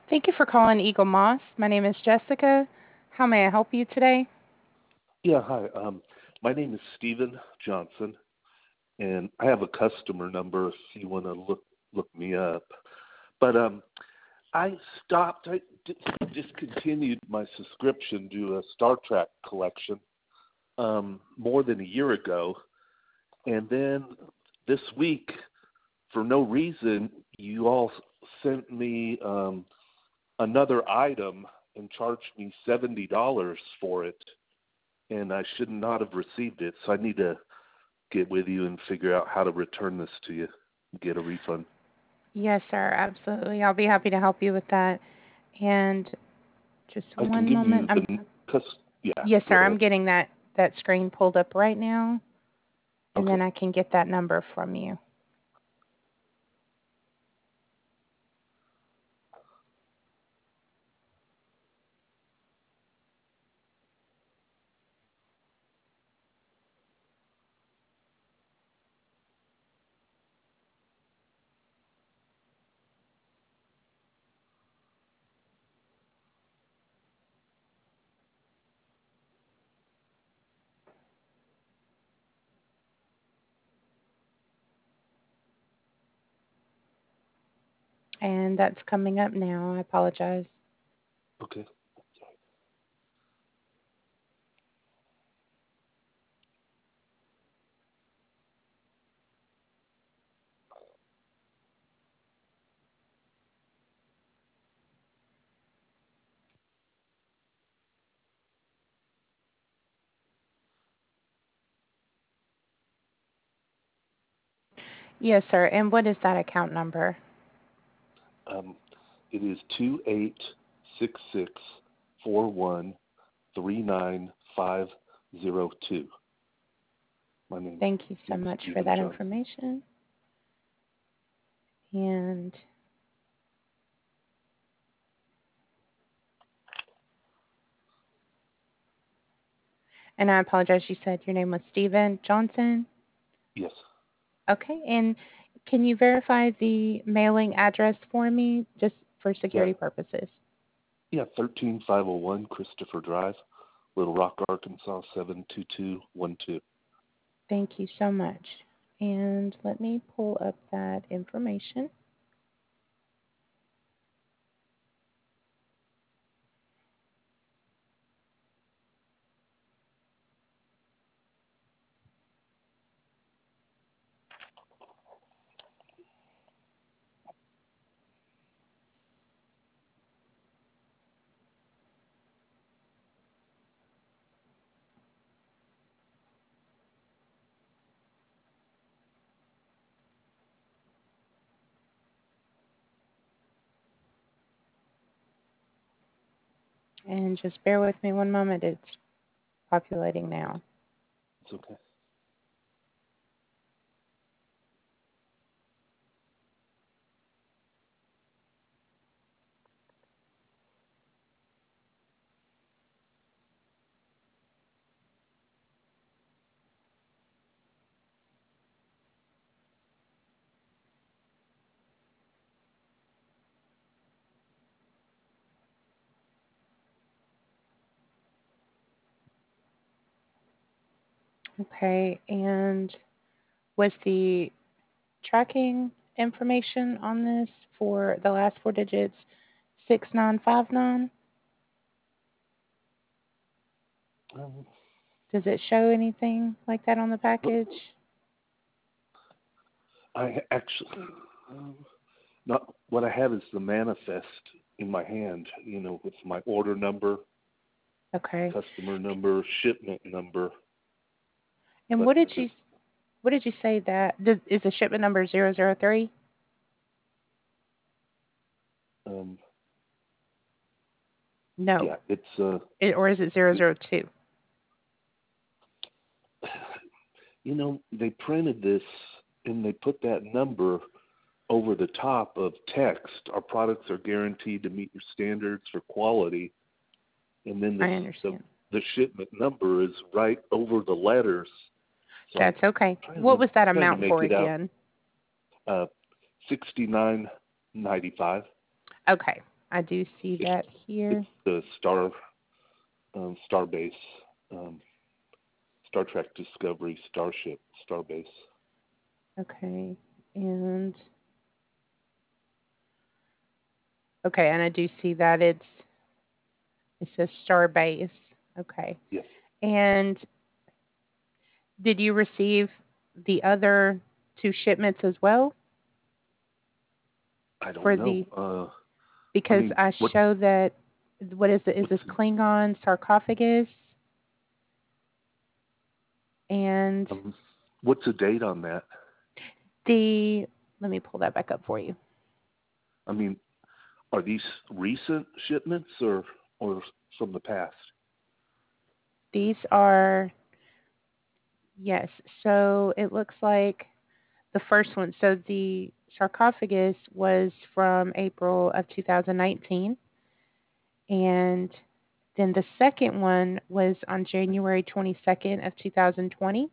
Thank you for calling Eagle Moss. My name is Jessica. How may I help you today? Yeah, hi. My name is Stephen Johnson, and I have a customer number if you want to look me up. But I stopped. Discontinued my subscription to a Star Trek collection more than a year ago, and then this week, for no reason, you all sent me another item and charged me $70 for it, and I should not have received it. So I need to get with you and figure out how to return this to you, get a refund. Yes, sir, absolutely. I'll be happy to help you with that. And just I can one give moment. you the cause yeah. Yes, Go sir. I'm ahead. getting that screen pulled up right now, and Okay. then I can get that number from you. And that's coming up now. I apologize. Okay. Yes, sir. And what is that account number? Um, it is 286641390502. My name Thank you so is much for Stephen that Johnson. information. And and I apologize. You said your name was Stephen Johnson. Yes. Okay. And can you verify the mailing address for me, just for Yeah. security purposes? Yeah. 13501 Christopher Drive, Little Rock, Arkansas 72212. Thank you so much. And let me pull up that information. And just bear with me one moment. It's populating now. It's okay. Okay. And was the tracking information on this for the last four digits 6959? Um, Does it show anything like that on the package? I actually, um, not what I have is the manifest in my hand, with my order number, Okay. customer number, shipment number. And But what did you say is the shipment number 003? um, No. yeah, it's Or is it 002? they printed this and they put that number over the top of text. Our products are guaranteed to meet your standards for quality, and then I the understand. the shipment number is right over the letters. So I'm That's okay. trying What to was that trying to amount make for it out. again? 69.95. Okay. I do see It's that it's here. the Starbase, um, Star Trek Discovery Starship Starbase. Okay. And okay, and I do see that it says Starbase. Okay. Yes. And did you receive the other two shipments as well I don't for know. the I because mean, I show that what is it? Is what's this Klingon sarcophagus? And um, what's the date on that? let me pull that back up for you. I mean, are these recent shipments or from the past? These are, yes. So it looks like the first one. So the sarcophagus was from April of 2019, and then the second one was on January 22nd of 2020.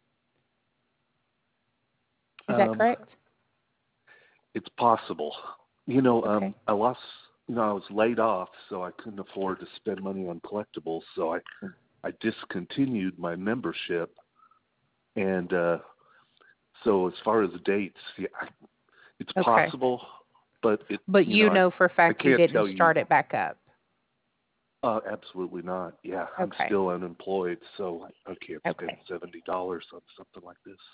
Is that correct? It's possible. Okay. I lost. I was laid off, so I couldn't afford to spend money on collectibles. So I discontinued my membership, and so as far as dates, yeah, it's Okay. possible, but But you know for a I fact you can't didn't tell you. start it back up. Absolutely not. Yeah, I'm Okay. still unemployed, so I can't spend Okay. $70 on something like this.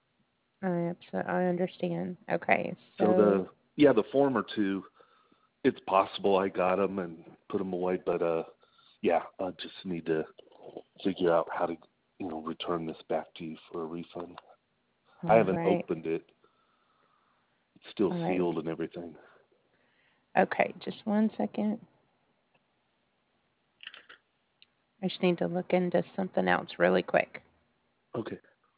I understand. Okay. So So, the former two, it's possible I got them and put them away, but yeah, I just need to figure out how to return this back to you for a refund. I all haven't right. opened it. It's still All right. sealed and everything. Okay. Just one second. I just need to look into something else really quick. Okay.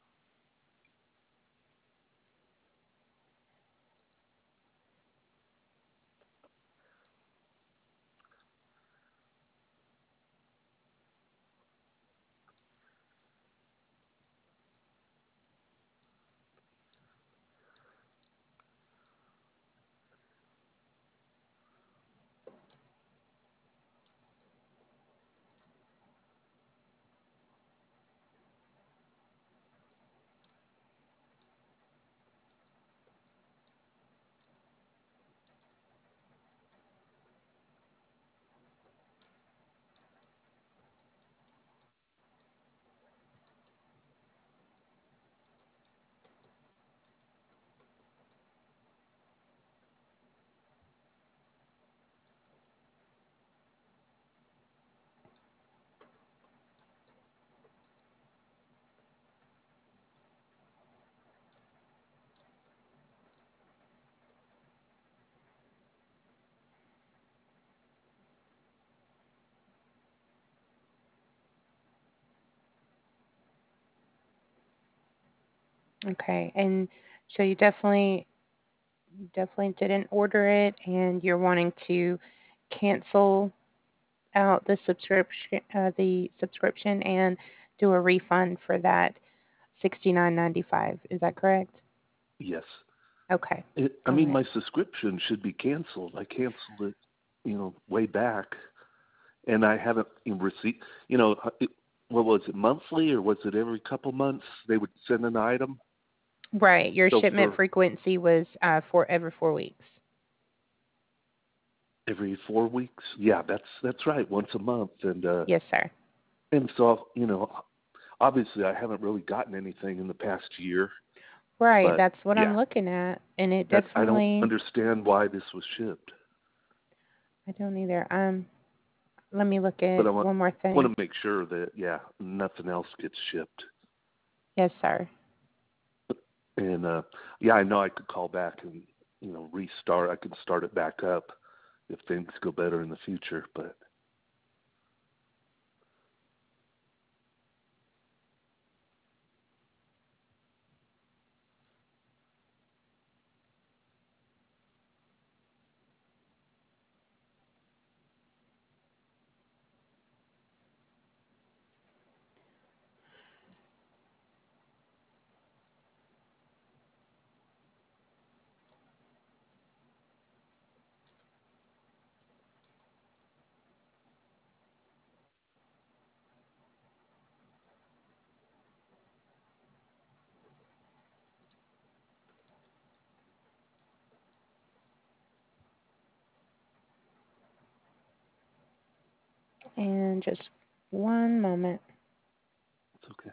Okay. And so you definitely didn't order it, and you're wanting to cancel out the subscription and do a refund for that $69.95. Is that correct? Yes. Okay. I All mean, right. my subscription should be canceled. I canceled it, way back, and I haven't received. What was it, monthly, or was it every couple months they would send an item? Right. Your So shipment for frequency was for every 4 weeks. every 4 weeks, yeah, that's right, once a month, Yes, sir. and so obviously I haven't really gotten anything in the past year, Right. but That's what yeah, I'm looking at, and it that I don't definitely. understand why this was shipped, I don't either. Let me look but at I one more want thing. to make sure that nothing else gets shipped. Yes, sir. And yeah, I know I could call back and restart. I could start it back up if things go better in the future. But And just one moment. It's okay.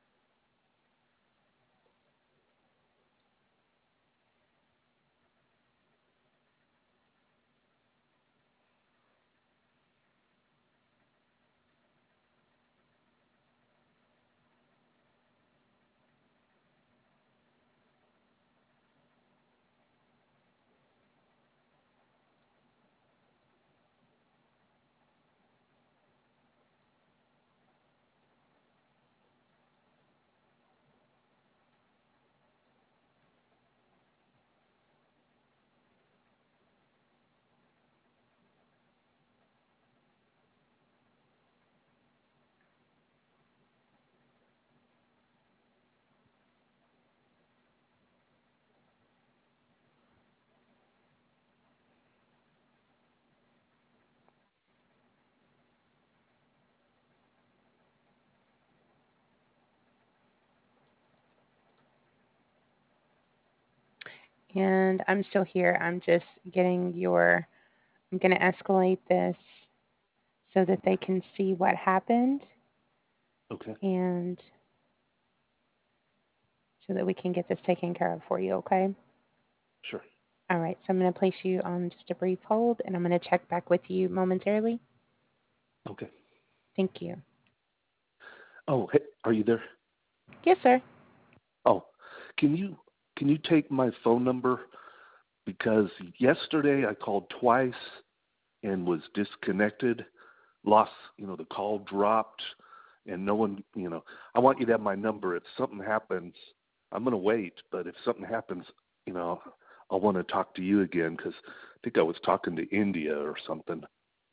And I'm still here. I'm just getting I'm going to escalate this so that they can see what happened Okay. and so that we can get this taken care of for you, okay? Sure. All right, so I'm going to place you on just a brief hold and I'm going to check back with you momentarily. Okay. Thank you. Oh, hey, are you there? Yes, sir. Oh, can you take my phone number? Because yesterday I called twice and was disconnected, lost, the call dropped, and no one, I want you to have my number. If something happens, I'm going to wait, but if something happens, I'll want to talk to you again because I think I was talking to India or something.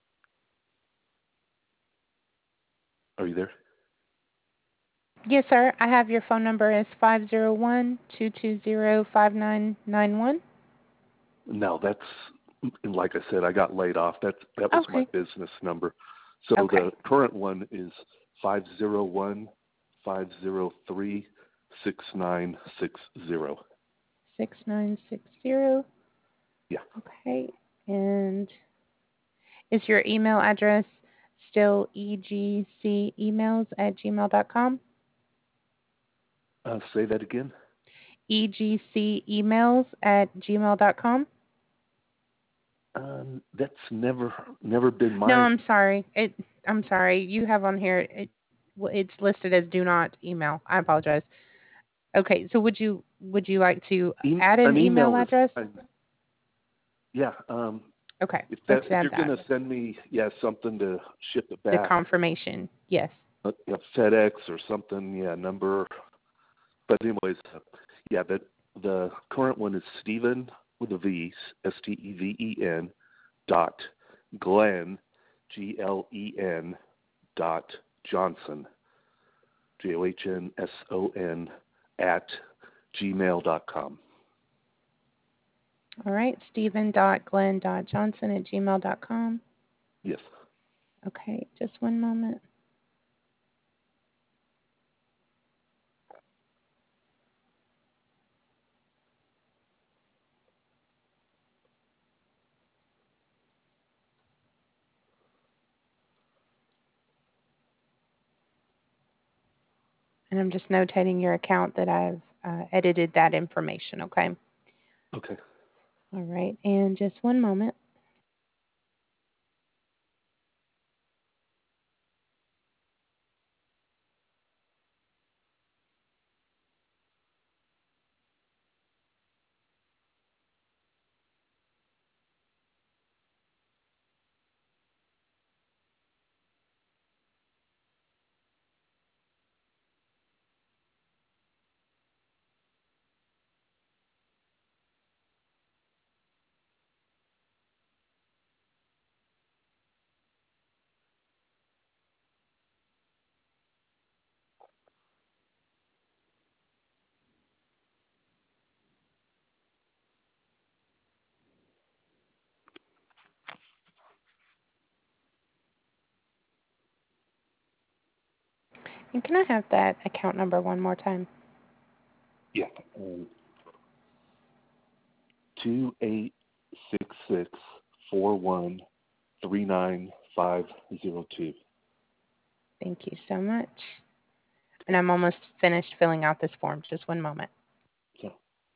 Are you there? Yes, sir. I have your phone number as 501-220-5991. No, that's, like I said, I got laid off. That was my Okay. business number. So Okay. the current one is 501-503-6960. 6960. Yeah. Okay. And is your email address still egcemails@gmail.com? Say that again. egcemails@gmail.com? That's never been No, my. I'm sorry. I'm sorry. You have on here it's listed as do not email. I apologize. Okay, so would you like to add an An email email is address? fine. Yeah. Okay, If let's you're add that. gonna send me something to ship it The back, confirmation. Yes. FedEx or something, number. But anyways, the current one is Stephen with a V, Steven dot Glenn, Glen dot Johnson, Johnsson @gmail.com. All right, Stephen.Glenn.Johnson@gmail.com. Yes. Okay, just one moment. And I'm just notating your account that I've edited that information, okay? Okay. All right, and just one moment. And can I have that account number one more time? Yeah. 2866413960. 502. Thank you so much. And I'm almost finished filling out this form. Just one moment. So,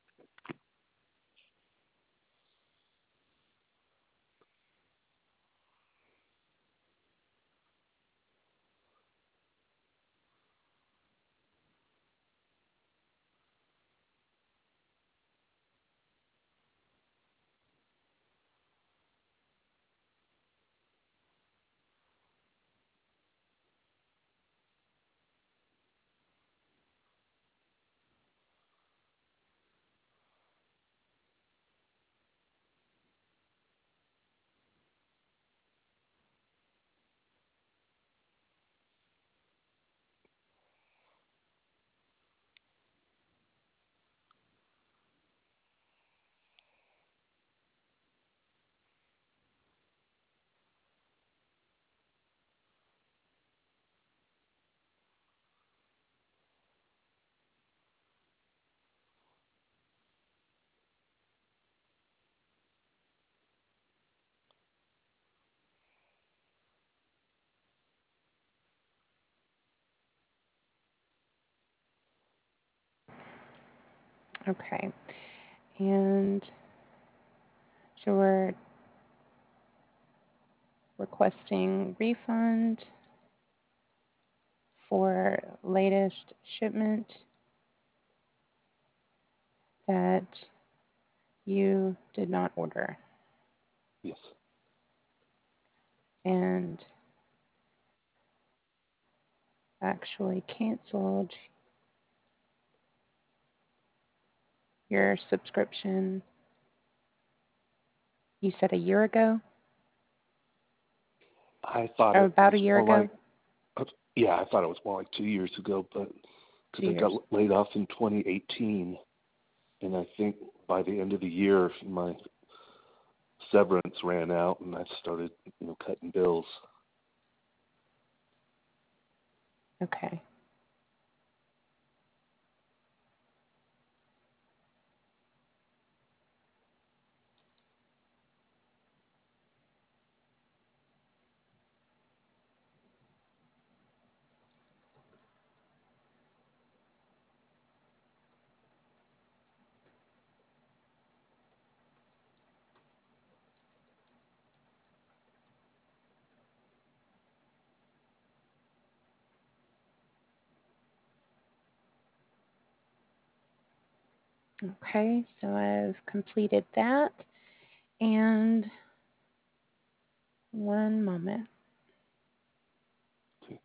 Okay. And so we're requesting refund for latest shipment that you did not order yes. and actually canceled your subscription, you said a year ago I thought or it about was a year more ago, like, yeah, I thought it was more like 2 years ago, but two because I got years. laid off in 2018, and I think by the end of the year, my severance ran out, and I started, cutting bills. Okay. Okay, so I've completed that. And one moment. Okay.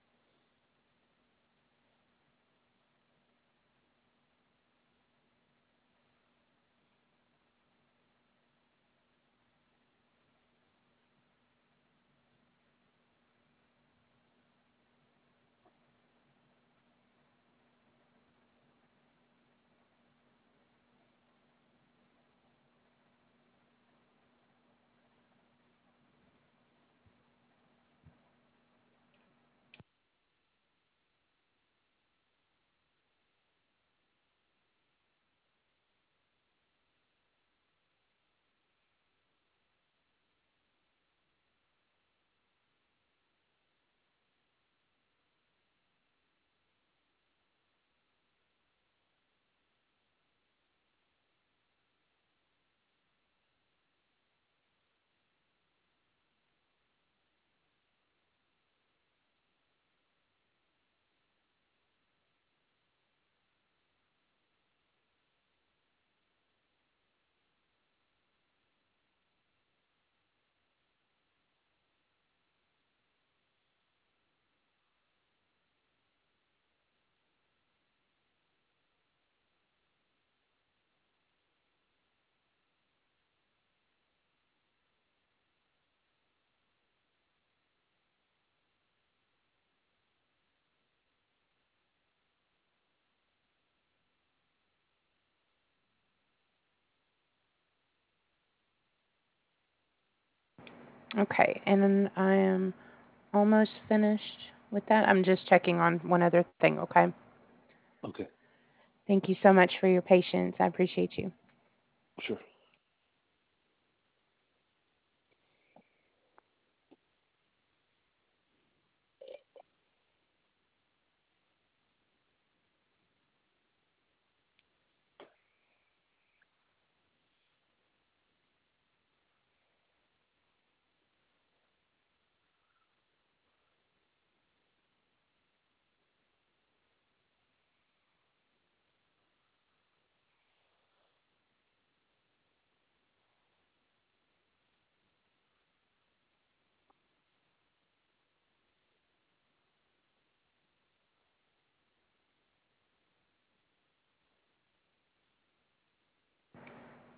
Okay, and then I am almost finished with that. I'm just checking on one other thing, okay? Okay. Thank you so much for your patience. I appreciate you. Sure.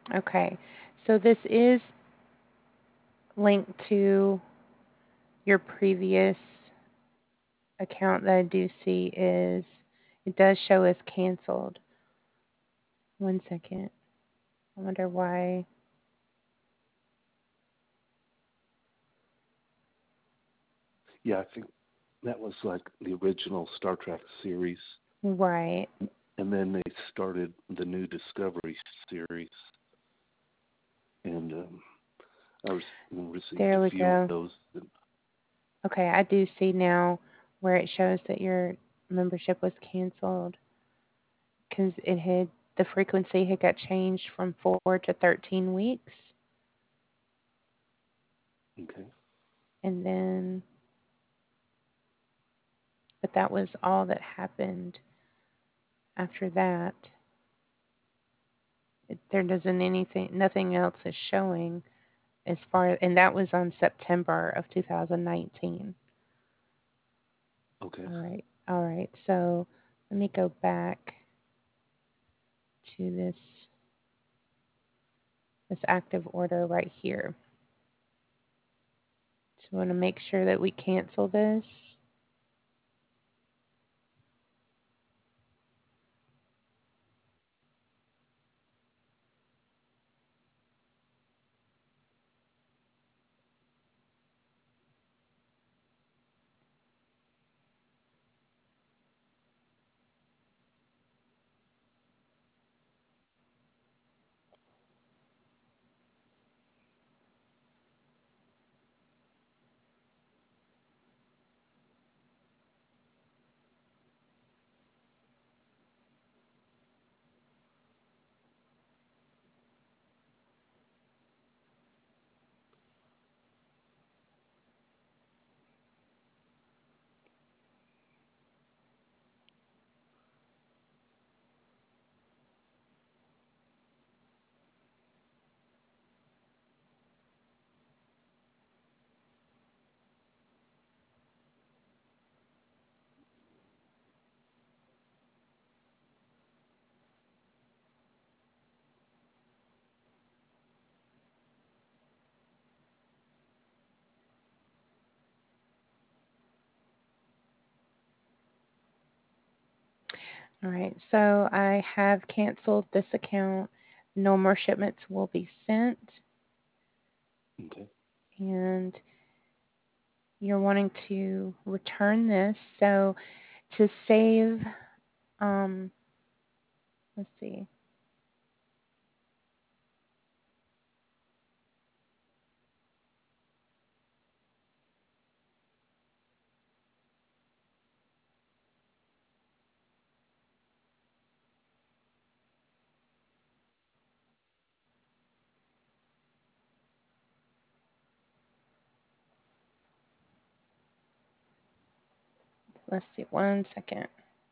Okay. So this is linked to your previous account that I do see is, it does show as canceled. One second. I wonder why. Yeah, I think that was like the original Star Trek series, Right. and then they started the new Discovery series, and I received There a we few of go. those. Okay, I do see now where it shows that your membership was canceled because the frequency had got changed from 4 to 13 weeks. Okay. And then, but that was all that happened after that. There doesn't anything, nothing else is showing as far, and that was on September of 2019. Okay. All right. All right. So let me go back to this active order right here. So we want to make sure that we cancel this. All right. So I have canceled this account. No more shipments will be sent. Okay. And you're wanting to return this. So to save, um, let's see. Let's see. One second.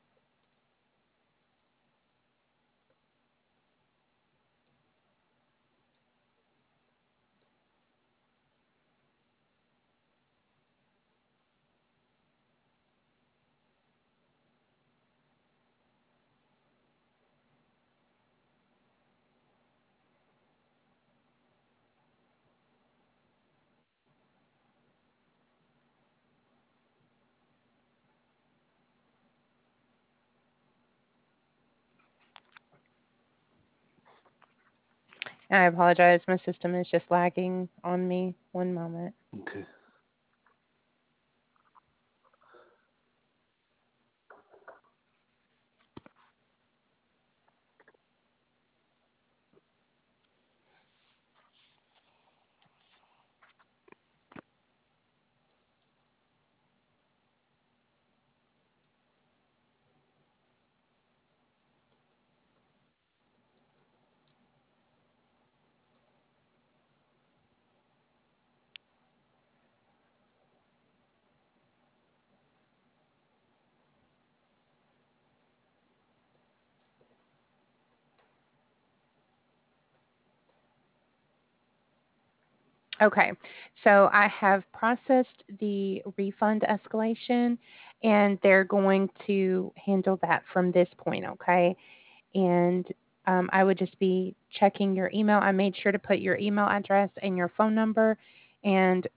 I apologize. My system is just lagging on me. One moment. Okay. Okay, so I have processed the refund escalation and they're going to handle that from this point, okay? And I would just be checking your email. I made sure to put your email address and your phone number, and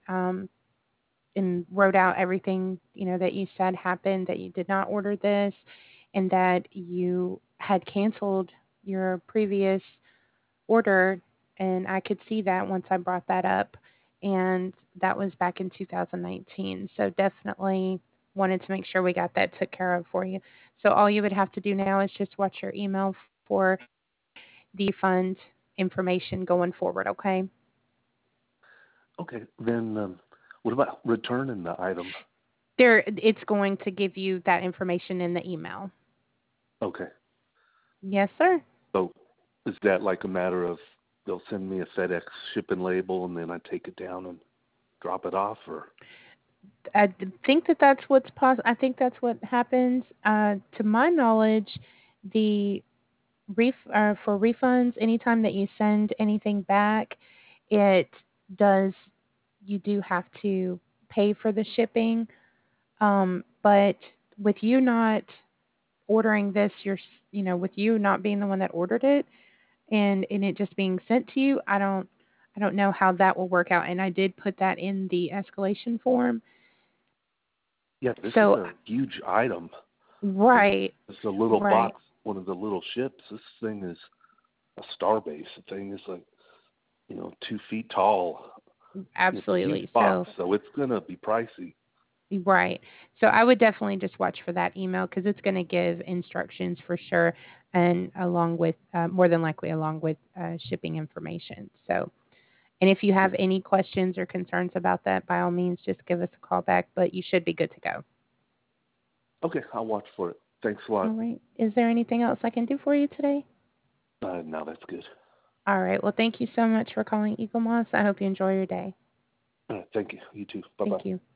wrote out everything that you said happened, that you did not order this, and that you had canceled your previous order. And I could see that once I brought that up, and that was back in 2019. So definitely wanted to make sure we got that took care of for you. So all you would have to do now is just watch your email for the refund information going forward, okay? Okay. Then what about returning the item? It's going to give you that information in the email. Okay. Yes, sir. So is that like a matter of they'll send me a FedEx shipping label and then I take it down and drop it off, or? I think that's what's possible. I think that's what happens. To my knowledge, the for refunds, anytime that you send anything back, it does. You do have to pay for the shipping. But with you not ordering this, with you not being the one that ordered it, and it just being sent to you, I don't know how that will work out. And I did put that in the escalation form. Yeah, this is So a huge item. right, It's a little right, box, one of the little ships. This thing is a starbase. The thing is like, 2 feet tall. It's a huge absolutely. box, So so it's gonna be pricey. right. So I would definitely just watch for that email because it's going to give instructions for sure, and along with more than likely along with shipping information. So, and if you have any questions or concerns about that, by all means, just give us a call back. But you should be good to go. Okay, I'll watch for it. Thanks a All lot. right. Is there anything else I can do for you today? No, that's good. All right. Well, thank you so much for calling Eagle Moss. I hope you enjoy your day. Thank you. You too. Bye bye. Thank you.